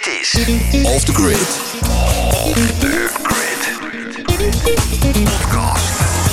is Off the Grid. Off the Grid. Podcast.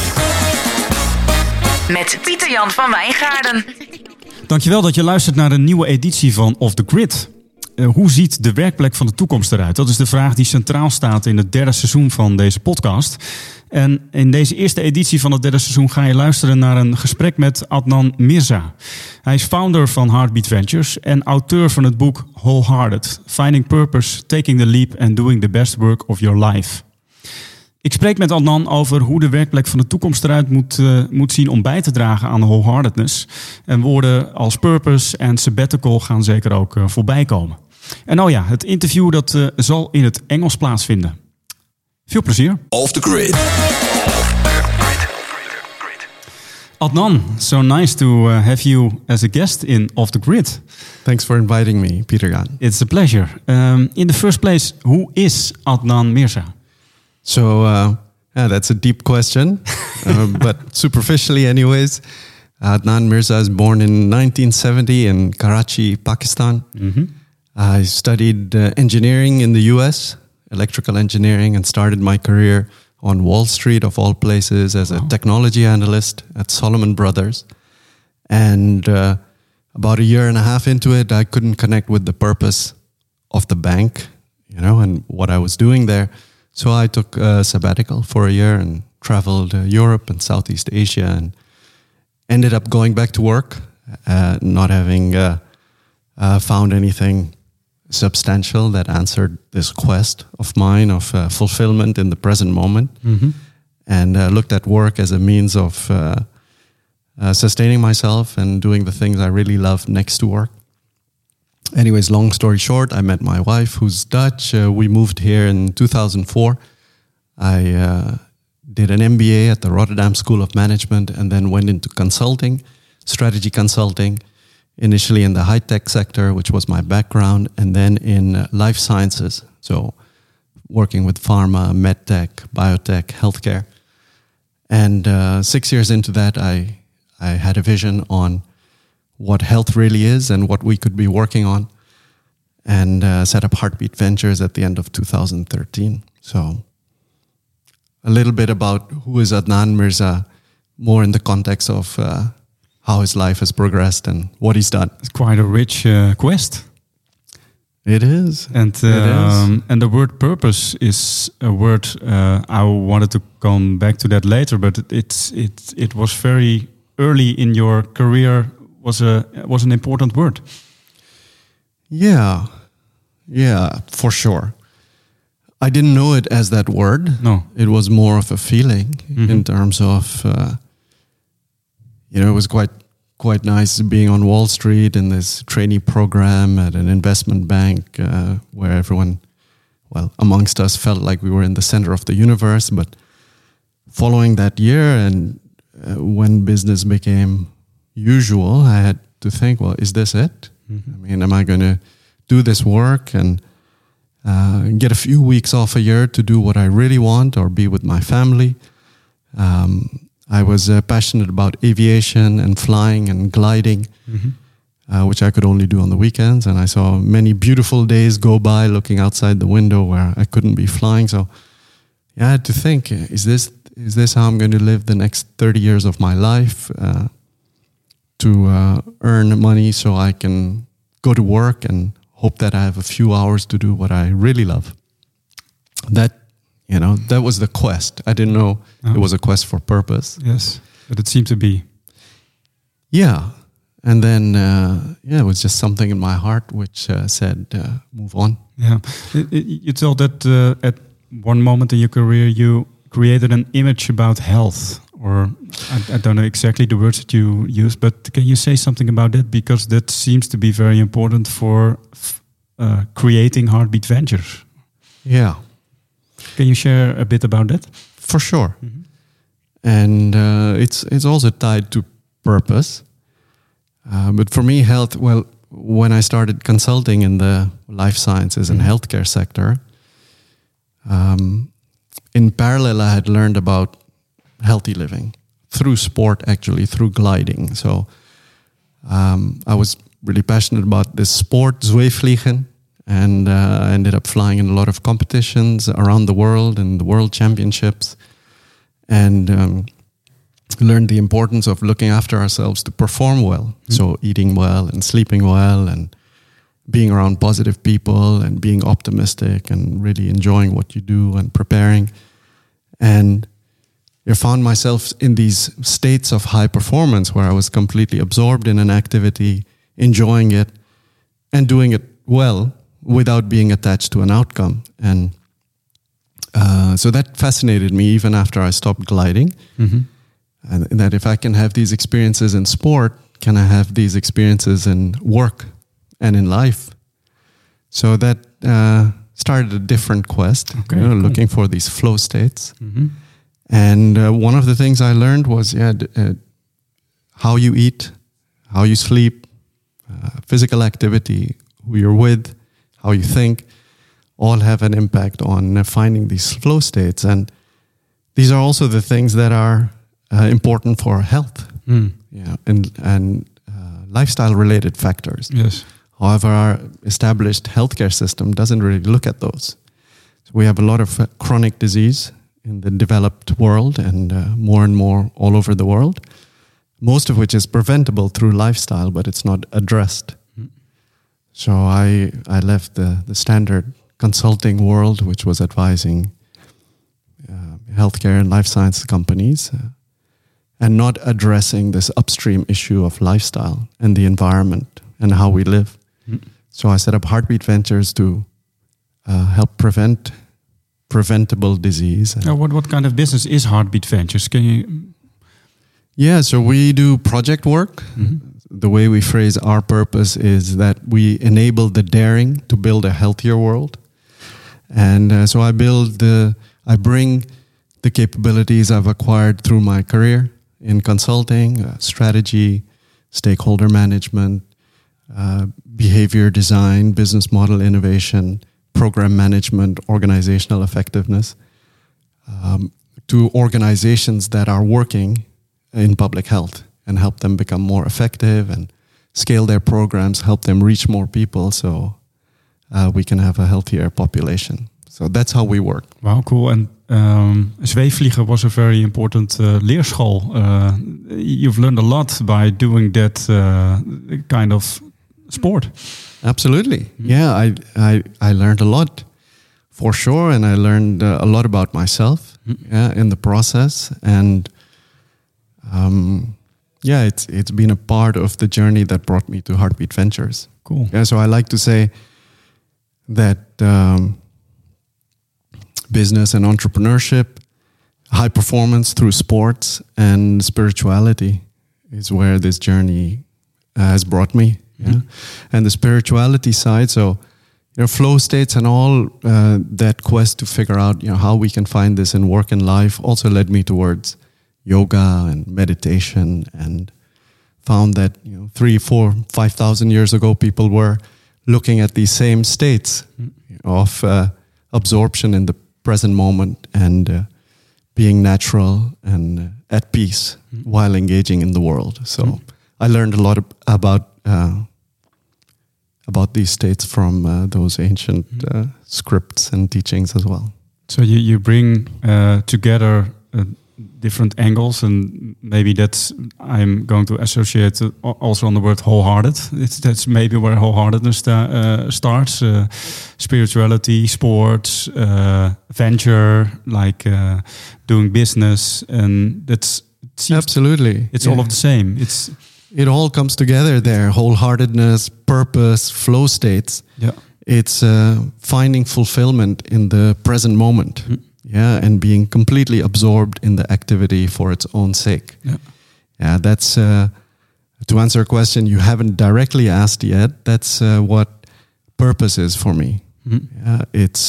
Met Pieter-Jan van Wijngaarden. Dankjewel dat je luistert naar een nieuwe editie van Off the Grid. Hoe ziet de werkplek van de toekomst eruit? Dat is de vraag die centraal staat in het derde seizoen van deze podcast. En in deze eerste editie van het derde seizoen ga je luisteren naar een gesprek met Adnan Mirza. Hij is founder van Heartbeat Ventures en auteur van het boek Wholehearted: Finding Purpose, Taking the Leap and Doing the Best Work of Your Life. Ik spreek met Adnan over hoe de werkplek van de toekomst eruit moet zien om bij te dragen aan de wholeheartedness. En woorden als purpose en sabbatical gaan zeker ook voorbij komen. En nou ja, het interview dat zal in het Engels plaatsvinden. Veel plezier. Off the Grid. Adnan, so nice to have you as a guest in Off the Grid. Thanks for inviting me, Pieter-Jan. It's a pleasure. In the first place, who is Adnan Mirza? So, that's a deep question, but superficially anyways, Adnan Mirza is born in 1970 in Karachi, Pakistan. Mm-hmm. I studied engineering in the US, electrical engineering, and started my career on Wall Street, of all places, as a technology analyst at Salomon Brothers. And about a year and a half into it, I couldn't connect with the purpose of the bank, and what I was doing there. So I took a sabbatical for a year and traveled Europe and Southeast Asia and ended up going back to work, not having found anything substantial that answered this quest of mine of fulfillment in the present moment. Mm-hmm. And looked at work as a means of sustaining myself and doing the things I really love next to work. Anyways, long story short, I met my wife, who's Dutch. We moved here in 2004. I did an MBA at the Rotterdam School of Management and then went into consulting, strategy consulting, initially in the high-tech sector, which was my background, and then in life sciences, so working with pharma, medtech, biotech, healthcare. And 6 years into that, I had a vision on what health really is and what we could be working on, and set up Heartbeat Ventures at the end of 2013. So a little bit about who is Adnan Mirza, more in the context of how his life has progressed and what he's done. It's quite a rich quest. It is. And the word purpose is a word I wanted to come back to that later, but it was very early in your career. Was an important word. Yeah, for sure. I didn't know it as that word. No. It was more of a feeling in terms of, it was quite nice being on Wall Street in this trainee program at an investment bank where everyone, amongst us felt like we were in the center of the universe. But following that year and when business became usual, I had to think, is this it? Mm-hmm. I mean, am I going to do this work and get a few weeks off a year to do what I really want or be with my family? I was passionate about aviation and flying and gliding, which I could only do on the weekends. And I saw many beautiful days go by looking outside the window where I couldn't be flying. So I had to think, is this how I'm going to live the next 30 years of my life? To earn money so I can go to work and hope that I have a few hours to do what I really love. That was the quest. I didn't know it was a quest for purpose. Yes, but it seemed to be. Yeah. And then, it was just something in my heart which said, move on. Yeah. You told that at one moment in your career, you created an image about health. Or I don't know exactly the words that you use, but can you say something about that? Because that seems to be very important for creating Heartbeat Ventures. Yeah. Can you share a bit about that? For sure. Mm-hmm. And it's also tied to purpose. But for me, health, when I started consulting in the life sciences and healthcare sector, in parallel, I had learned about healthy living through sport, actually, through gliding. So I was really passionate about this sport, zweefvliegen, and I ended up flying in a lot of competitions around the world and the world championships, and learned the importance of looking after ourselves to perform well. So eating well and sleeping well and being around positive people and being optimistic and really enjoying what you do and preparing. And I found myself in these states of high performance where I was completely absorbed in an activity, enjoying it and doing it well without being attached to an outcome. And so that fascinated me even after I stopped gliding. And that if I can have these experiences in sport, can I have these experiences in work and in life? So that started a different quest, looking for these flow states. And one of the things I learned was how you eat, how you sleep, physical activity, who you're with, how you think, all have an impact on finding these flow states. And these are also the things that are important for health, and lifestyle-related factors. Yes. However, our established healthcare system doesn't really look at those. So we have a lot of chronic disease in the developed world and more and more all over the world, most of which is preventable through lifestyle, but it's not addressed. So I left the standard consulting world, which was advising healthcare and life science companies, and not addressing this upstream issue of lifestyle and the environment and how we live. So I set up Heartbeat Ventures to help prevent preventable disease. What kind of business is Heartbeat Ventures? Can you? Yeah, so we do project work. The way we phrase our purpose is that we enable the daring to build a healthier world. And so I bring the capabilities I've acquired through my career in consulting, strategy, stakeholder management, behavior design, business model innovation, program management, organizational effectiveness, to organizations that are working in public health and help them become more effective and scale their programs, help them reach more people so we can have a healthier population. So that's how we work. Wow, cool. And zweefvliegen was a very important leerschool. You've learned a lot by doing that kind of sport. Absolutely. Yeah, I learned a lot for sure. And I learned a lot about myself in the process. And it's been a part of the journey that brought me to Heartbeat Ventures. Cool. Yeah, so I like to say that business and entrepreneurship, high performance through sports and spirituality is where this journey has brought me. Yeah? And the spirituality side, so flow states and all that quest to figure out how we can find this in work and life also led me towards yoga and meditation, and found that 3, 4, 5,000 years ago people were looking at these same states of absorption in the present moment and being natural and at peace while engaging in the world. So I learned a lot about these states from those ancient scripts and teachings as well. So you bring together different angles, and maybe I'm going to associate also on the word wholehearted. That's maybe where wholeheartedness starts. Spirituality, sports, venture, like doing business, and absolutely. It's all of the same. It all comes together there. Wholeheartedness, purpose, flow states. Yeah. It's finding fulfillment in the present moment. And being completely absorbed in the activity for its own sake. Yeah, that's to answer a question you haven't directly asked yet. That's what purpose is for me. It's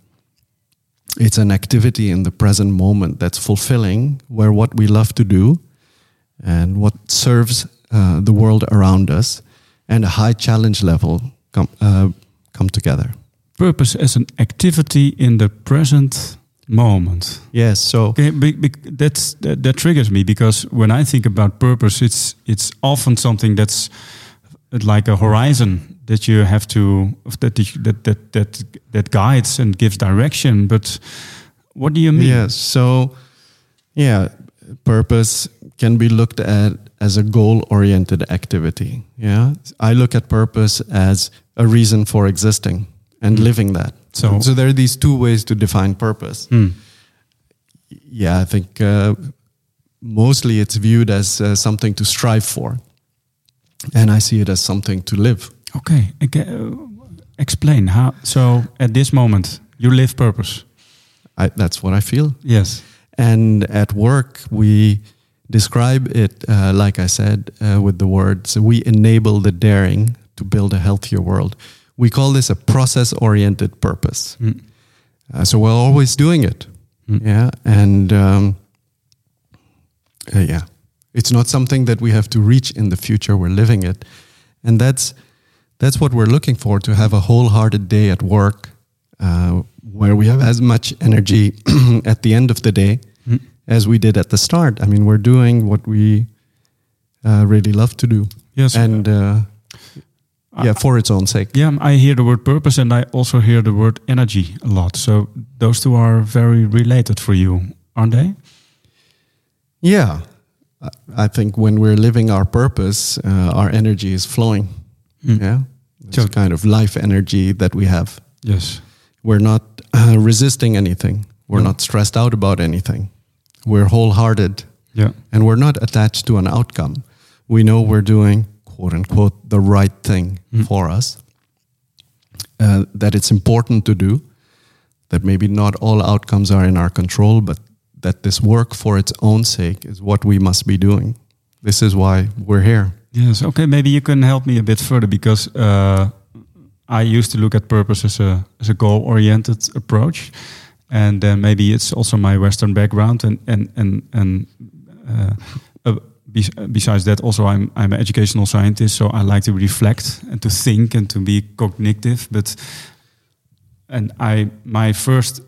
an activity in the present moment that's fulfilling, where what we love to do and what serves the world around us and a high challenge level come together. Purpose as an activity in the present moment. Yes, so that triggers me, because when I think about purpose, it's often something that's like a horizon that you have to that guides and gives direction. But what do you mean? Yes. So, purpose can be looked at as a goal-oriented activity. Yeah, I look at purpose as a reason for existing and living that. So there are these two ways to define purpose. Yeah, I think mostly it's viewed as something to strive for, and I see it as something to live. Okay, explain how. So at this moment, you live purpose. That's what I feel. Yes. And at work, we describe it, like I said, with the words, we enable the daring to build a healthier world. We call this a process-oriented purpose. So we're always doing it. Yeah. And it's not something that we have to reach in the future. We're living it. And that's what we're looking for, to have a wholehearted day at work, where we have as much energy at the end of the day as we did at the start. I mean, we're doing what we really love to do. Yes. And for its own sake. Yeah, I hear the word purpose, and I also hear the word energy a lot. So those two are very related for you, aren't they? Yeah. I think when we're living our purpose, our energy is flowing. Yeah. It's a kind of life energy that we have. Yes. We're not resisting anything. We're not stressed out about anything. We're wholehearted. Yeah. And we're not attached to an outcome. We know we're doing, quote unquote, the right thing for us. That it's important to do. That maybe not all outcomes are in our control, but that this work for its own sake is what we must be doing. This is why we're here. Yes. Okay. Maybe you can help me a bit further, because I used to look at purpose as a goal-oriented approach, and then maybe it's also my Western background, and besides that, also I'm an educational scientist, so I like to reflect and to think and to be cognitive. My first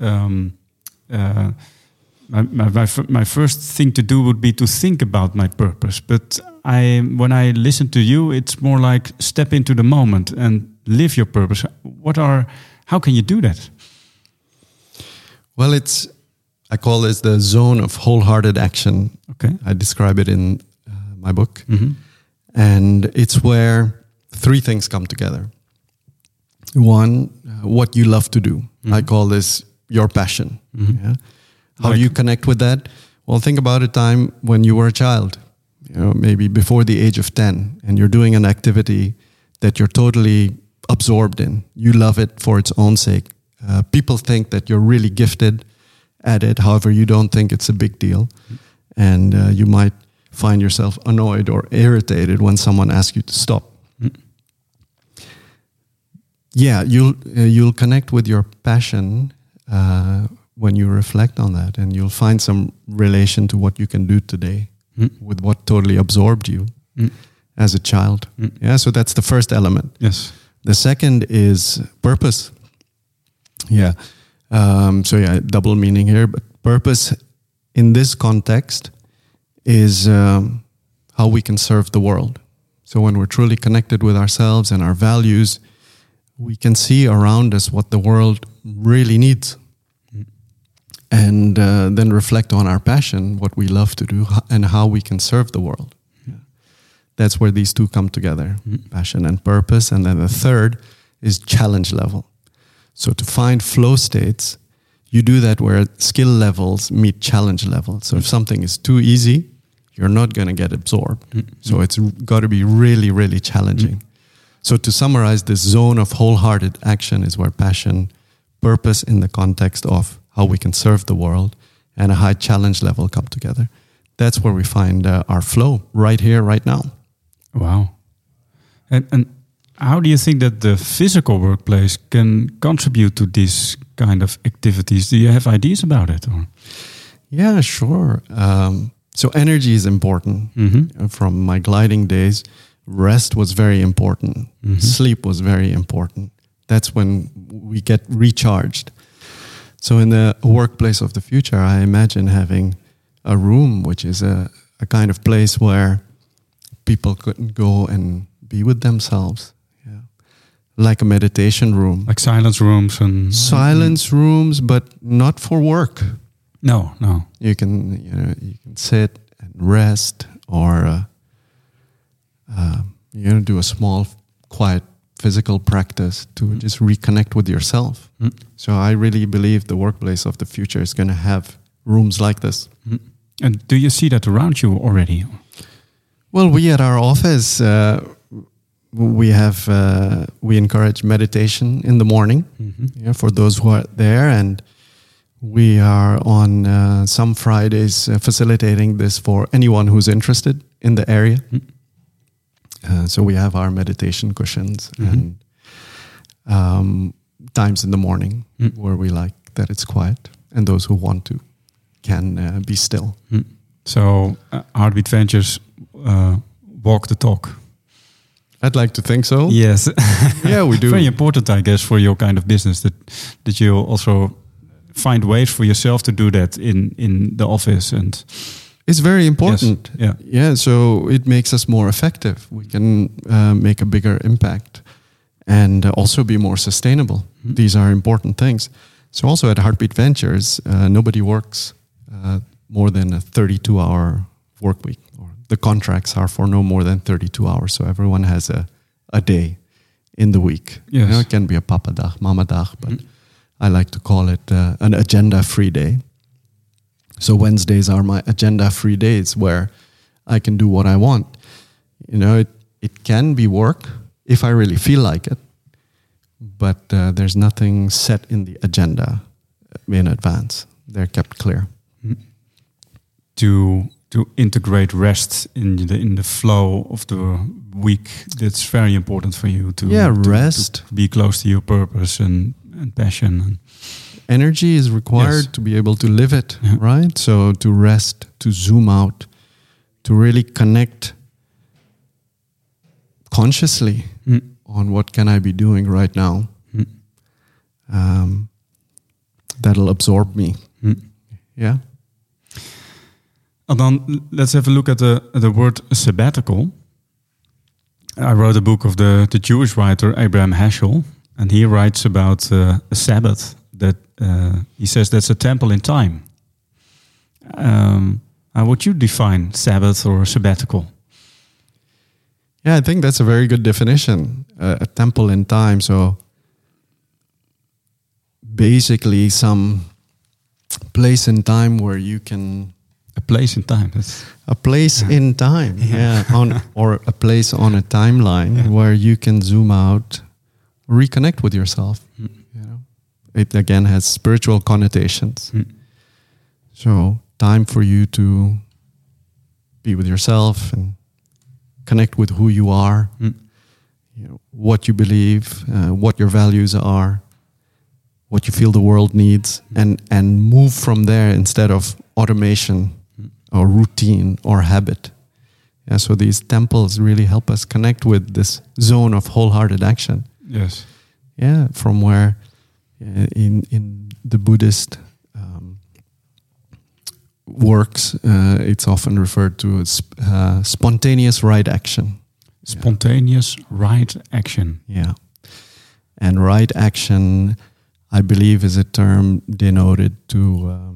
thing to do would be to think about my purpose. But when I listen to you, it's more like step into the moment and live your purpose. How can you do that? Well, I call this the zone of wholehearted action. Okay. I describe it in my book. And it's where three things come together. One, what you love to do. I call this your passion. Yeah? How do you connect with that? Well, think about a time when you were a child, maybe before the age of 10, and you're doing an activity that you're totally absorbed in. You love it for its own sake. People think that you're really gifted at it. However, you don't think it's a big deal. And you might find yourself annoyed or irritated when someone asks you to stop. Yeah, you'll connect with your passion when you reflect on that, and you'll find some relation to what you can do today with what totally absorbed you as a child. Yeah, so that's the first element. Yes. The second is purpose. Yeah. Double meaning here, but purpose in this context is how we can serve the world. So when we're truly connected with ourselves and our values, we can see around us what the world really needs. And then reflect on our passion, what we love to do, and how we can serve the world. Yeah. That's where these two come together, passion and purpose. And then the third is challenge level. So to find flow states, you do that where skill levels meet challenge levels. So if something is too easy, you're not going to get absorbed. So it's got to be really, really challenging. So to summarize, this zone of wholehearted action is where passion, purpose in the context of how we can serve the world, and a high challenge level come together. That's where we find our flow, right here, right now. Wow. And how do you think that the physical workplace can contribute to these kind of activities? Do you have ideas about it? Or? Yeah, sure. So energy is important. From my gliding days, rest was very important. Sleep was very important. That's when we get recharged. So in the workplace of the future, I imagine having a room which is a kind of place where people could go and be with themselves. Yeah, like a meditation room, Like silence rooms and silence rooms, but not for work. No. You can sit and rest, or do a small, quiet physical practice to just reconnect with yourself. So I really believe the workplace of the future is going to have rooms like this. And do you see that around you already? Well, we at our office, we encourage meditation in the morning for those who are there, and we are on some Fridays facilitating this for anyone who's interested in the area. So we have our meditation cushions and times in the morning where we like that it's quiet, and those who want to can be still. So Heartbeat Ventures walk the talk. I'd like to think so. Yes. Yeah, we do. Very important, I guess, for your kind of business that you also find ways for yourself to do that in the office. And it's very important. Yes. Yeah. So it makes us more effective. We can make a bigger impact and also be more sustainable. These are important things. So also at Heartbeat Ventures, nobody works more than a 32-hour work week. Or the contracts are for no more than 32 hours. So everyone has a day in the week. Yes. It can be a papa dag, mama dag, but I like to call it an agenda-free day. So Wednesdays are my agenda-free days where I can do what I want. It can be work if I really feel like it, but there's nothing set in the agenda in advance. They're kept clear. To integrate rest in the flow of the week, that's very important for you to rest, to be close to your purpose and passion. Energy is required to be able to live it, right? So to rest, to zoom out, to really connect consciously on what can I be doing right now. That'll absorb me. Yeah. And then let's have a look at the word sabbatical. I wrote a book of the Jewish writer Abraham Heschel, and he writes about a Sabbath that he says that's a temple in time. How would you define Sabbath or sabbatical? Yeah, I think that's a very good definition. A temple in time. So basically some place in time where you can... A place in time. A place in time, or a place on a timeline where you can zoom out, reconnect with yourself. It again has spiritual connotations. So time for you to be with yourself and connect with who you are, what you believe, what your values are, what you feel the world needs, and move from there instead of automation or routine or habit. Yeah, so these temples really help us connect with this zone of wholehearted action. Yes. Yeah, from where in the Buddhist works, it's often referred to as spontaneous right action. Spontaneous right action. Yeah. And right action, I believe, is a term denoted to...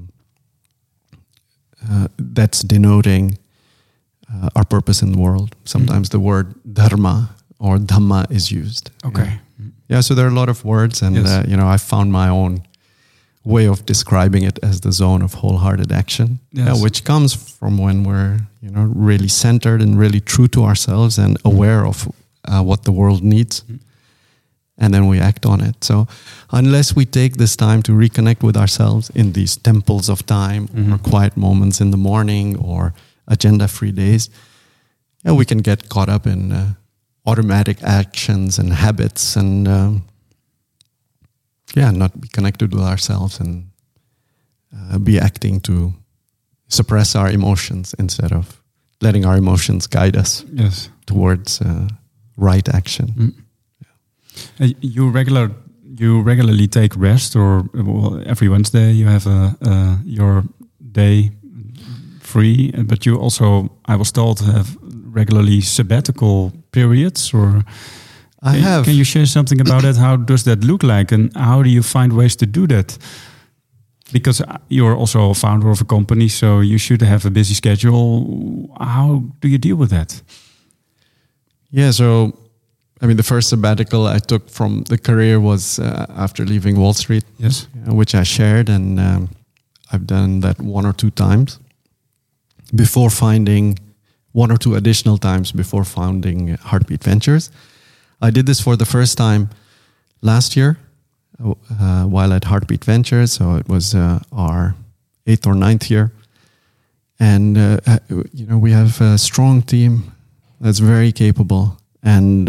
that's denoting our purpose in the world. Sometimes the word dharma or dhamma is used. Okay. Yeah, so there are a lot of words, and I found my own way of describing it as the zone of wholehearted action, which comes from when we're really centered and really true to ourselves and aware of what the world needs. And then we act on it. So unless we take this time to reconnect with ourselves in these temples of time or quiet moments in the morning or agenda-free days, we can get caught up in automatic actions and habits and not be connected with ourselves and be acting to suppress our emotions instead of letting our emotions guide us towards right action. You regularly take rest, or every Wednesday you have your day free. But you also, I was told, have regularly sabbatical periods, or Can you share something about that? How does that look like, and how do you find ways to do that? Because you're also a founder of a company, so you should have a busy schedule. How do you deal with that? Yeah, so I mean, the first sabbatical I took from the career was after leaving Wall Street, yes, which I shared, and I've done that one or two times before finding one or two additional times before founding Heartbeat Ventures. I did this for the first time last year while at Heartbeat Ventures, so it was our 8th or 9th year, and we have a strong team that's very capable, and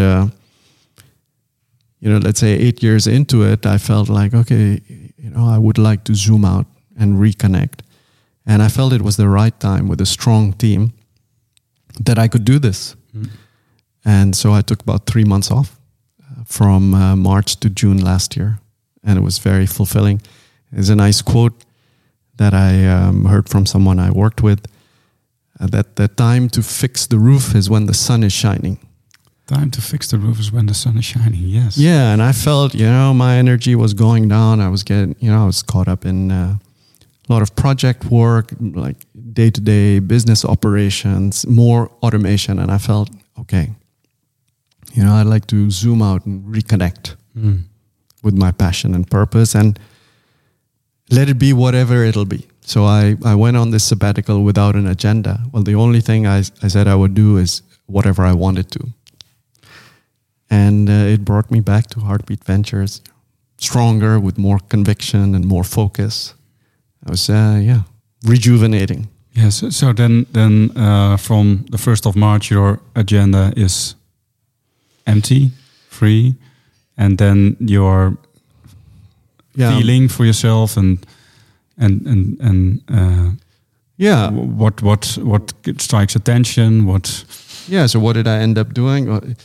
let's say 8 years into it, I felt like, okay, I would like to zoom out and reconnect. And I felt it was the right time with a strong team that I could do this. Mm. And so I took about 3 months off from March to June last year. And it was very fulfilling. There's a nice quote that I heard from someone I worked with, that the time to fix the roof is when the sun is shining. Time to fix the roof is when the sun is shining, yes. Yeah, and I felt, my energy was going down. I was I was caught up in a lot of project work, like day-to-day business operations, more automation. And I felt, okay, I'd like to zoom out and reconnect with my passion and purpose and let it be whatever it'll be. So I went on this sabbatical without an agenda. Well, the only thing I said I would do is whatever I wanted to. And it brought me back to Heartbeat Ventures, stronger, with more conviction and more focus. I was, rejuvenating. Yes. So then, from the 1st of March, your agenda is empty, free, and then your feeling for yourself and what strikes attention. So what did I end up doing?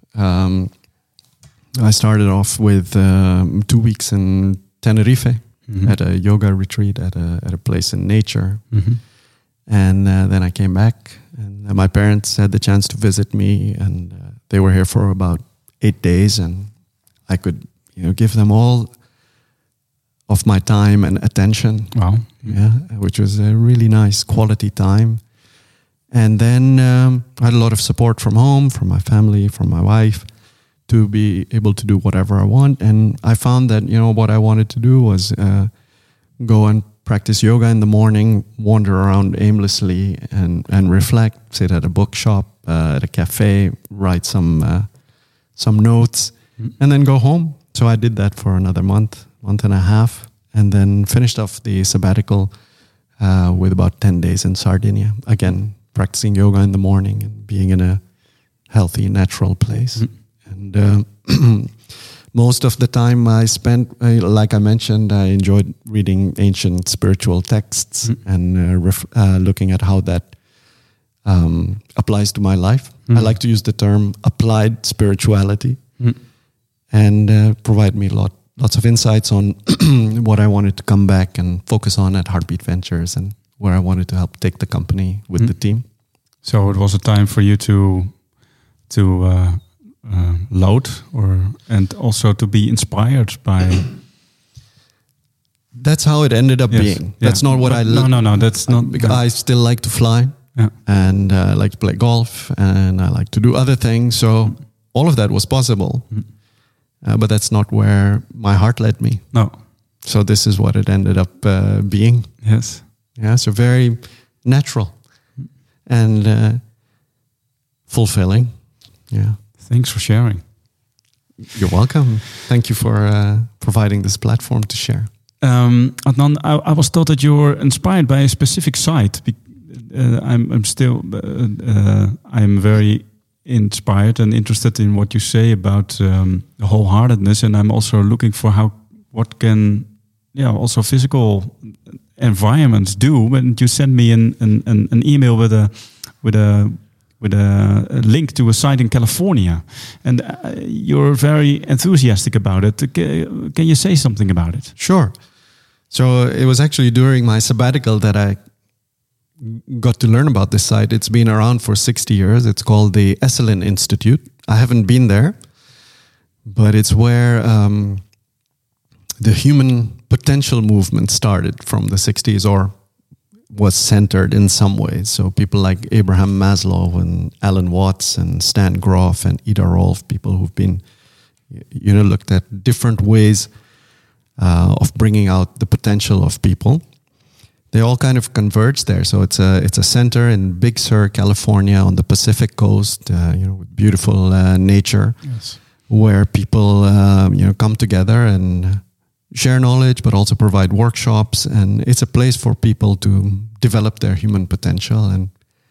I started off with 2 weeks in Tenerife at a yoga retreat at a place in nature. Mm-hmm. And then I came back, and my parents had the chance to visit me, and they were here for about 8 days, and I could give them all of my time and attention. Wow. Yeah, which was a really nice quality time. And then I had a lot of support from home, from my family, from my wife, to be able to do whatever I want. And I found that, what I wanted to do was go and practice yoga in the morning, wander around aimlessly and reflect, sit at a bookshop, at a cafe, write some notes, and then go home. So I did that for another month and a half, and then finished off the sabbatical with about 10 days in Sardinia. Again, practicing yoga in the morning and being in a healthy, natural place. Mm-hmm. And most of the time I spent, like I mentioned, I enjoyed reading ancient spiritual texts and looking at how that applies to my life. I like to use the term applied spirituality and provide me lots of insights on what I wanted to come back and focus on at Heartbeat Ventures and where I wanted to help take the company with the team. So it was a time for you to load and also to be inspired by. That's how it ended up being. Yeah. That's not what I love. No, that's not. Because I still like to fly, and I like to play golf, and I like to do other things. So all of that was possible, but that's not where my heart led me. No. So this is what it ended up being. Yes. Yeah. So very natural and fulfilling. Yeah. Thanks for sharing. You're welcome. Thank you for providing this platform to share. Adnan, I was told that you were inspired by a specific site. I'm very inspired and interested in what you say about wholeheartedness, and I'm also looking for what can also physical environments do. And you sent me an email with a link to a site in California, and you're very enthusiastic about it. Can you say something about it? Sure. So it was actually during my sabbatical that I got to learn about this site. It's been around for 60 years. It's called the Esalen Institute. I haven't been there, but it's where the human potential movement started from the 60s, or was centered in some ways. So people like Abraham Maslow and Alan Watts and Stan Grof and Ida Rolf, people who've been, looked at different ways of bringing out the potential of people. They all kind of converge there. So it's a center in Big Sur, California, on the Pacific coast, with beautiful nature, Yes. where people come together and share knowledge, but also provide workshops. And it's a place for people to develop their human potential. And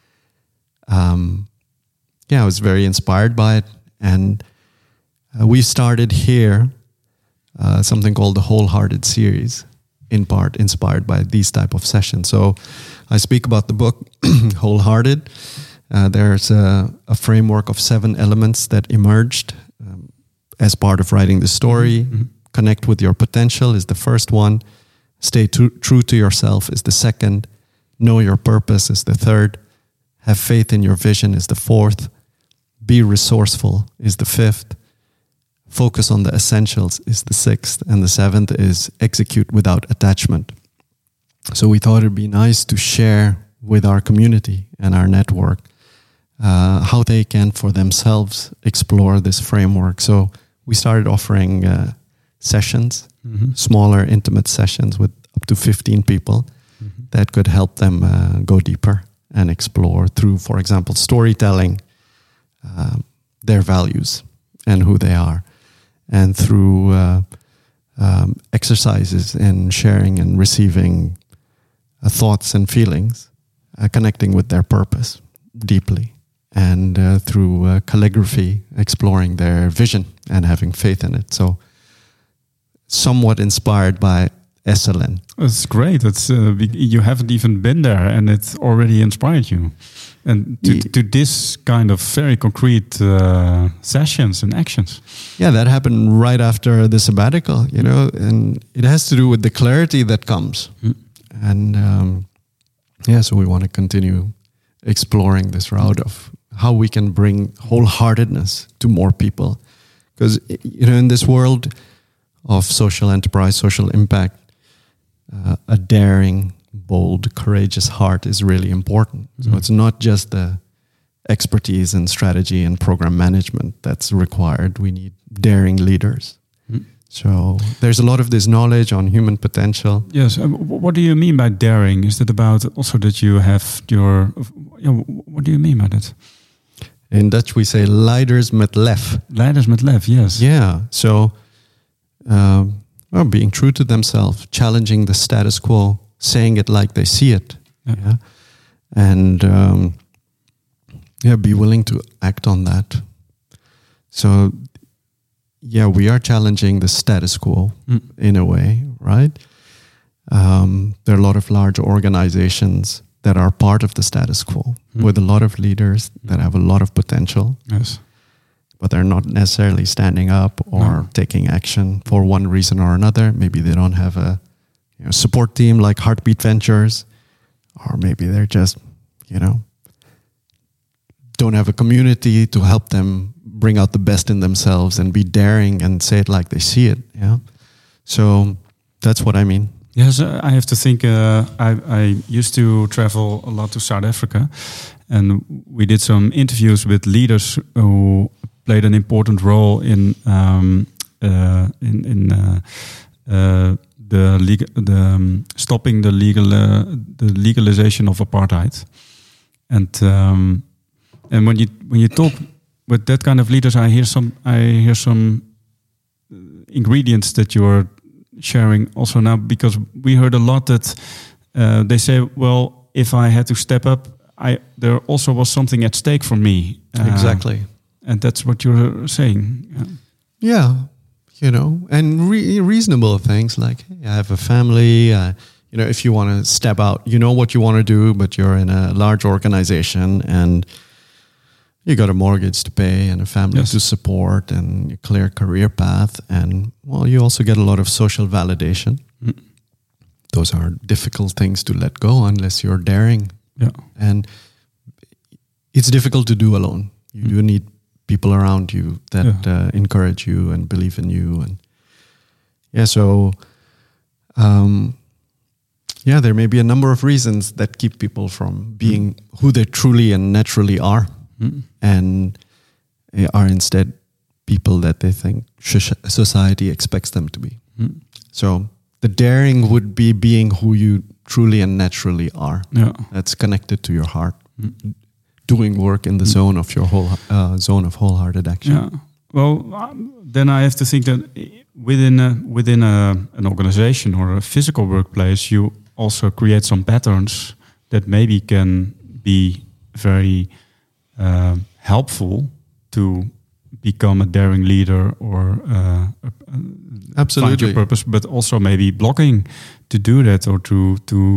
I was very inspired by it. And we started here something called the Wholehearted series, in part inspired by these type of sessions. So I speak about the book Wholehearted. There's a framework of 7 elements that emerged as part of writing the story. Mm-hmm. Connect with your potential is the first one. Stay true to yourself is the second. Know your purpose is the third. Have faith in your vision is the fourth. Be resourceful is the fifth. Focus on the essentials is the sixth. And the seventh is execute without attachment. So we thought it'd be nice to share with our community and our network how they can for themselves explore this framework. So we started offering sessions, mm-hmm. smaller, intimate sessions with up to 15 people mm-hmm. that could help them go deeper and explore through, for example, storytelling, their values and who they are, and through exercises in sharing and receiving thoughts and feelings, connecting with their purpose deeply, and through calligraphy, exploring their vision and having faith in it. So somewhat inspired by SLN. That's great. That's you haven't even been there, and it already inspired you. And to this kind of very concrete sessions and actions. Yeah, that happened right after the sabbatical, and it has to do with the clarity that comes. Mm. And so we want to continue exploring this route of how we can bring wholeheartedness to more people. Because, in this world of social enterprise, social impact, a daring, bold, courageous heart is really important. Mm-hmm. So it's not just the expertise and strategy and program management that's required. We need daring leaders. Mm-hmm. So there's a lot of this knowledge on human potential. Yes. What do you mean by daring? Is that about also that you have your... what do you mean by that? In Dutch we say leiders met lef. Leiders met lef, yes. Yeah. So being true to themselves, challenging the status quo, saying it like they see it. Yeah. And be willing to act on that. So we are challenging the status quo in a way, right? There are a lot of large organizations that are part of the status quo with a lot of leaders that have a lot of potential. Yes. But they're not necessarily standing up or taking action for one reason or another. Maybe they don't have a support team like Heartbeat Ventures, or maybe they're just, don't have a community to help them bring out the best in themselves and be daring and say it like they see it. Yeah. So that's what I mean. Yes, I have to think. I used to travel a lot to South Africa, and we did some interviews with leaders who played an important role in stopping the legalization of apartheid. And when you talk with that kind of leaders, I hear some ingredients that you're sharing also now, because we heard a lot that they say, well, if I had to step up, there also was something at stake for me. Exactly. And that's what you're saying. Yeah, and reasonable things like, hey, I have a family, if you want to step out, what you want to do, but you're in a large organization and you got a mortgage to pay and a family to support and a clear career path. And, you also get a lot of social validation. Mm. Those are difficult things to let go unless you're daring. Yeah. And it's difficult to do alone. You do need people around you that encourage you and believe in you. And so there may be a number of reasons that keep people from being who they truly and naturally are, and are instead people that they think society expects them to be. So the daring would be being who you truly and naturally are. Yeah. That's connected to your heart. Doing work in the zone of your zone of wholehearted action. Yeah. Well, then I have to think that within an organization or a physical workplace, you also create some patterns that maybe can be very helpful to become a daring leader or absolutely find your purpose, but also maybe blocking to do that, or to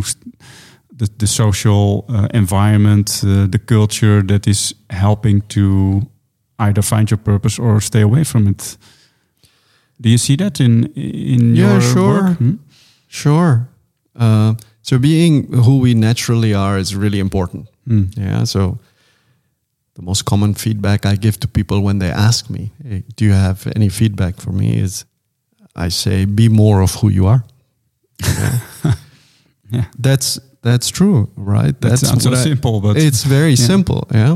the social environment, the culture that is helping to either find your purpose or stay away from it. Do you see that in your work? Sure. So being who we naturally are is really important. Yeah. So the most common feedback I give to people when they ask me, hey, do you have any feedback for me, is I say, be more of who you are. Yeah. Yeah. That's true, right? That sounds so simple, but it's very simple. Yeah.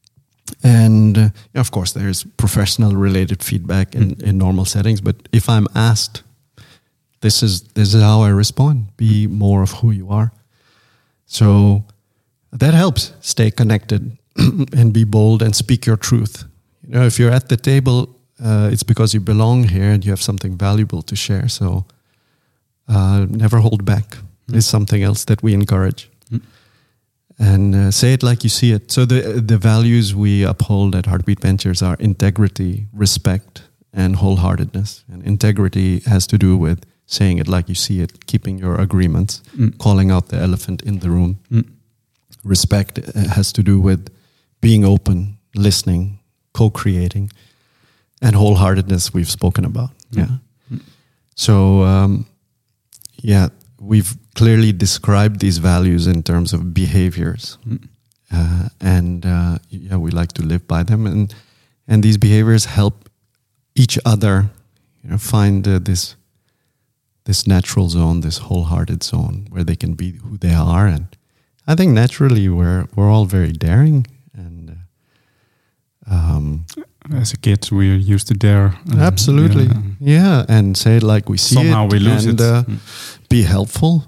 And of course, there's professional related feedback in normal settings. But if I'm asked, this is how I respond. Be more of who you are. So that helps stay connected and be bold and speak your truth. You know, if you're at the table, it's because you belong here and you have something valuable to share. So never hold back is something else that we encourage. And say it like you see it. So the values we uphold at Heartbeat Ventures are integrity, respect, and wholeheartedness. And integrity has to do with saying it like you see it, keeping your agreements, calling out the elephant in the room. Respect has to do with being open, listening, co-creating, and wholeheartedness we've spoken about. Yeah. So, we've clearly described these values in terms of behaviors, and we like to live by them, and these behaviors help each other, find this natural zone, this wholehearted zone where they can be who they are. And I think naturally we're all very daring, and as a kid we used to dare. Absolutely, and say it like we see it. Somehow we lose and, it. Be helpful.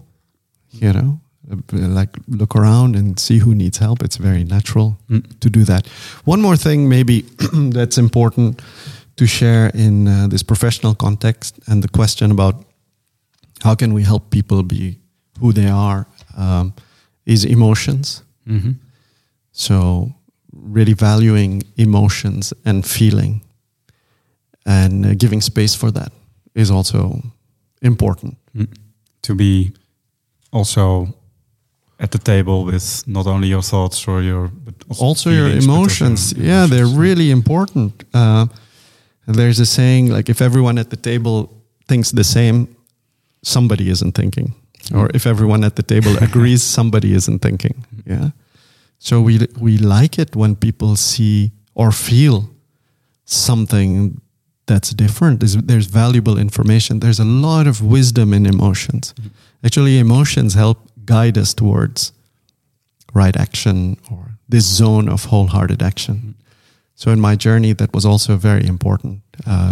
Like look around and see who needs help. It's very natural to do that. One more thing maybe that's important to share in this professional context, and the question about how can we help people be who they are, is emotions. So really valuing emotions and feeling, and giving space for that is also important. To be also at the table with not only your thoughts or but also your emotions. Yeah, they're really important. There's a saying, like, if everyone at the table thinks the same, somebody isn't thinking. Or if everyone at the table agrees, somebody isn't thinking. Yeah. So we like it when people see or feel something that's different. There's valuable information. There's a lot of wisdom in emotions. Actually, emotions help guide us towards right action or this zone of wholehearted action. So in my journey, that was also very important.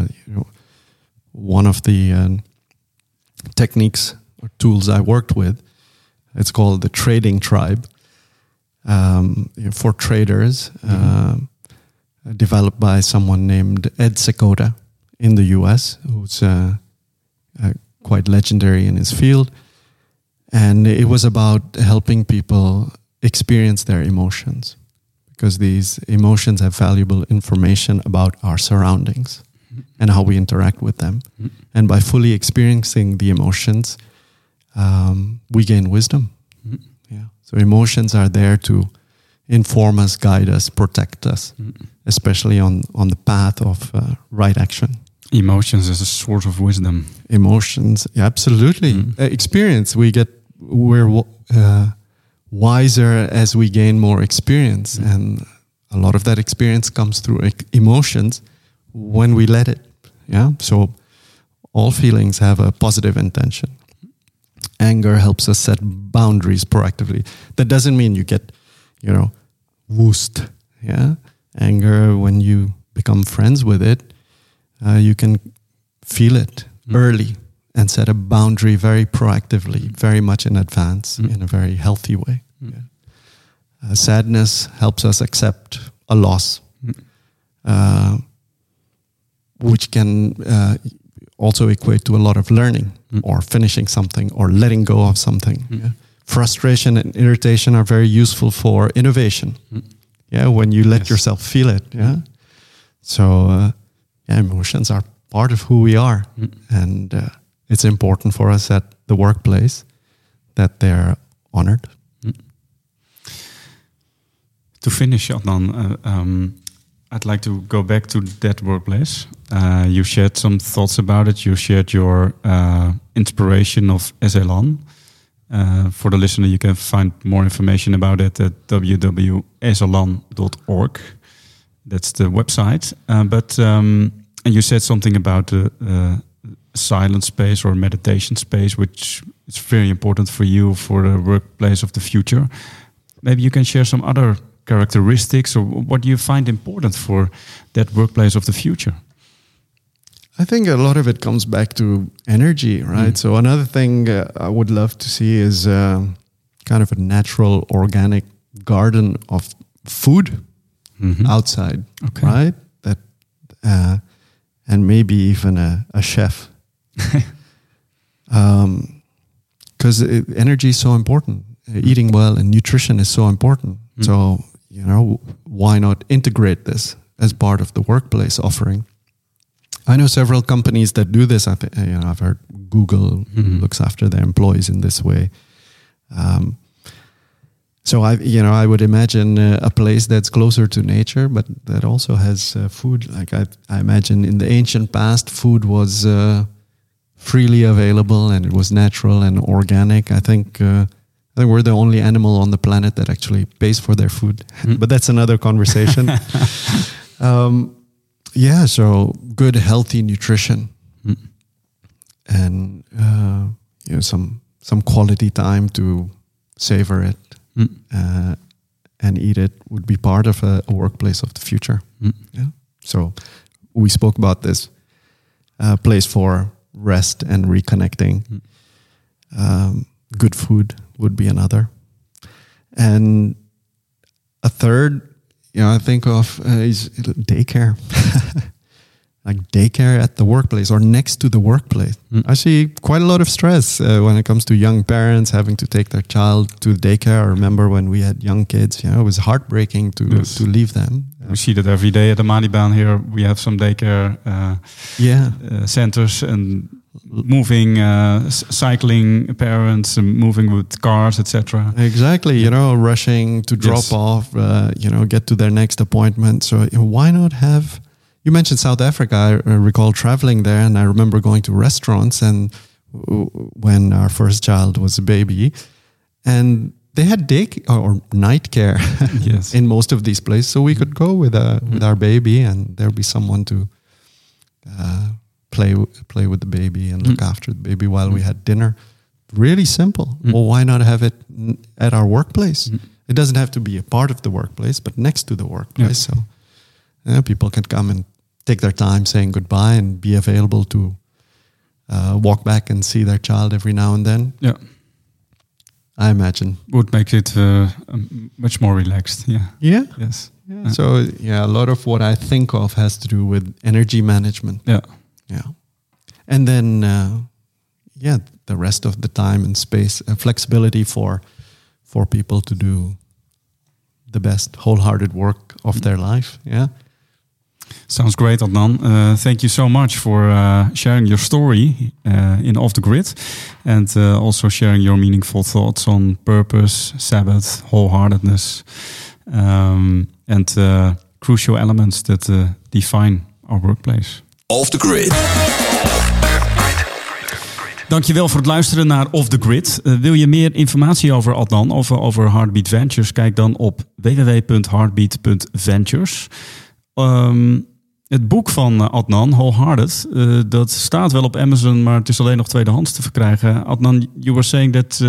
One of the techniques or tools I worked with, it's called the trading tribe, for traders, developed by someone named Ed Seykota in the US, who's quite legendary in his field. And it was about helping people experience their emotions, because these emotions have valuable information about our surroundings and how we interact with them. And by fully experiencing the emotions, we gain wisdom. Yeah. So emotions are there to inform us, guide us, protect us, especially on the path of right action. Emotions as a source of wisdom. Emotions, yeah, absolutely. Experience, we're wiser as we gain more experience, and a a lot of that experience comes through emotions when we let it. Yeah. So all feelings have a positive intention. Anger helps us set boundaries proactively. That doesn't mean you get, woosed. Yeah. Anger, when you become friends with it, you can feel it early and set a boundary very proactively, very much in advance, in a very healthy way. Yeah. Sadness helps us accept a loss, which can also equate to a lot of learning or finishing something or letting go of something. Yeah. Frustration and irritation are very useful for innovation. Yeah, when you let yourself feel it. Yeah. So emotions are part of who we are, and it's important for us at the workplace that they're honored. To finish, Adnan, I'd like to go back to that workplace. You shared some thoughts about it. You shared your inspiration of Ezelan. For the listener, you can find more information about it at www.ezelan.org. That's the website. And you said something about the silent space or meditation space, which is very important for you for the workplace of the future. Maybe you can share some other characteristics, or what do you find important for that workplace of the future? I think a lot of it comes back to energy, right? So another thing I would love to see is kind of a natural, organic garden of food outside, right? That and maybe even a chef, because energy is so important. Eating well and nutrition is so important. So why not integrate this as part of the workplace offering? I know several companies that do this. I've heard Google looks after their employees in this way. So I would imagine a place that's closer to nature, but that also has food. Like I imagine in the ancient past, food was freely available and it was natural and organic. I think we're the only animal on the planet that actually pays for their food, but that's another conversation. So good, healthy nutrition, and some quality time to savor it and eat it would be part of a workplace of the future. Yeah. So we spoke about this place for rest and reconnecting. Good food would be another, and a third. I think of is daycare, like daycare at the workplace or next to the workplace. I see quite a lot of stress when it comes to young parents having to take their child to daycare. I remember when we had young kids, it was heartbreaking to leave them. We see that every day at the Malibaan here. We have some daycare centers and moving, cycling parents, moving with cars, etc. Exactly, rushing to drop off, get to their next appointment. So why not have? You mentioned South Africa. I recall traveling there, and I remember going to restaurants, and when our first child was a baby, and they had day or night care in most of these places, so we could go with our baby, and there'd be someone to play with the baby and look after the baby while we had dinner. Really simple. Well, why not have it at our workplace? It doesn't have to be a part of the workplace, but next to the workplace. So people can come and take their time saying goodbye and be available to walk back and see their child every now and then. Yeah, I imagine would make it much more relaxed. Yeah. Yes. Yeah. So a lot of what I think of has to do with energy management. Yeah. And then, the rest of the time and space, flexibility for people to do the best wholehearted work of their life. Yeah. Sounds great, Adnan. Thank you so much for sharing your story in Off the Grid, and also sharing your meaningful thoughts on purpose, Sabbath, wholeheartedness, and crucial elements that define our workplace. Off the Grid. Dankjewel voor het luisteren naar Off the Grid. Wil je meer informatie over Adnan, over Heartbeat Ventures? Kijk dan op www.heartbeat.ventures. Het boek van Adnan, Wholehearted, dat staat wel op Amazon, maar het is alleen nog tweedehands te verkrijgen. Adnan, you were saying that...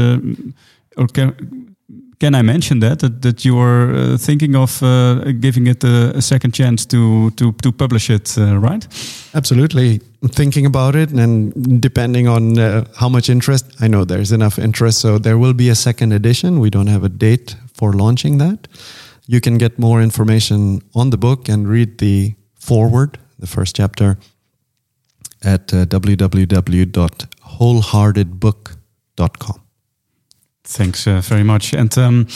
Can I mention that you are thinking of giving it a second chance to publish it, right? Absolutely. Thinking about it, and depending on how much interest, I know there's enough interest, so there will be a second edition. We don't have a date for launching that. You can get more information on the book and read the foreword, the first chapter, at www.wholeheartedbook.com. Thanks very much. En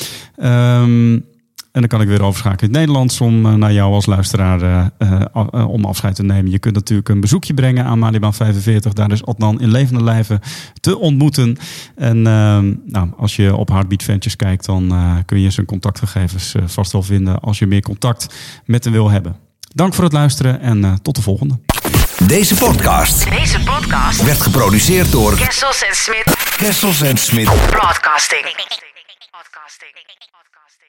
dan kan ik weer overschakelen in het Nederlands om naar jou als luisteraar om afscheid te nemen. Je kunt natuurlijk een bezoekje brengen aan Malibaan 45. Daar is Adnan in levende lijven te ontmoeten. En als je op Heartbeat Ventures kijkt, dan kun je zijn contactgegevens vast wel vinden als je meer contact met hem wil hebben. Dank voor het luisteren en tot de volgende. Deze podcast werd geproduceerd door Kessels en Smit. Broadcasting.